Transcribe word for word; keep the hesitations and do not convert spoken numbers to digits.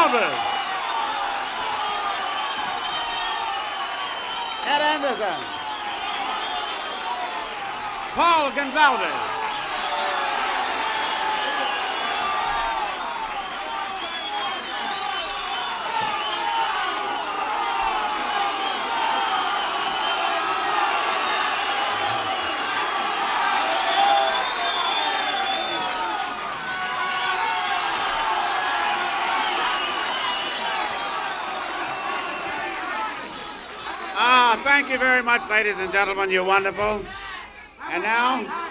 Gonzalez. Ed Anderson. Paul Gonzalez. Ah, thank you very much, ladies and gentlemen. You're wonderful. And now,